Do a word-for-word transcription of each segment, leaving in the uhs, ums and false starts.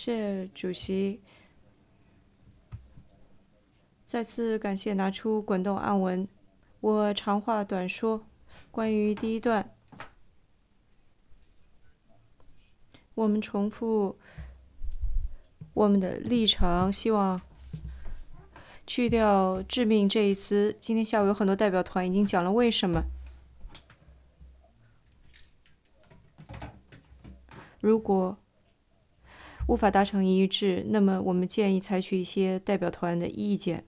谢主席。再次感谢拿出滚动暗文。我长话短说。关于第一段，我们重复我们的立场，希望去掉致命这一词。今天下午有很多代表团已经讲了为什么。如果无法达成一致，那么我们建议采取一些代表团的意见。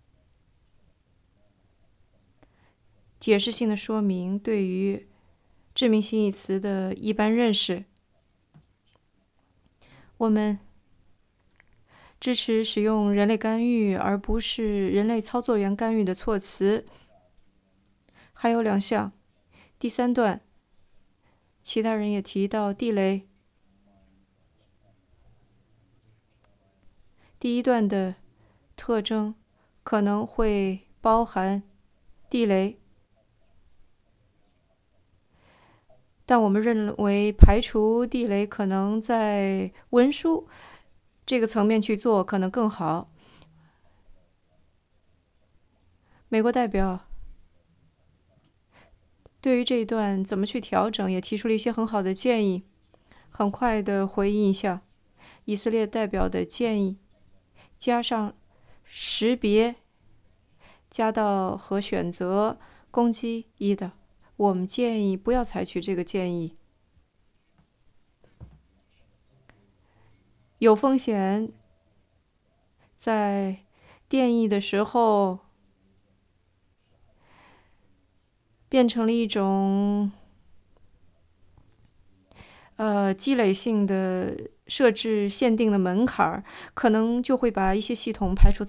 解释性的说明对于致命性一词的一般认识。我们支持使用人类干预而不是人类操作员干预的措辞。还有两项。第三段，其他人也提到地雷。第一段的特征可能会包含地雷，但我们认为排除地雷可能在文书这个层面去做可能更好。美国代表对于这一段怎么去调整也提出了一些很好的建议。很快的回应一下以色列代表的建议，加上识别加到和选择攻击一的，我们建议不要采取这个建议，有风险在电译的时候变成了一种呃积累性的设置限定的门槛，可能就会把一些系统排除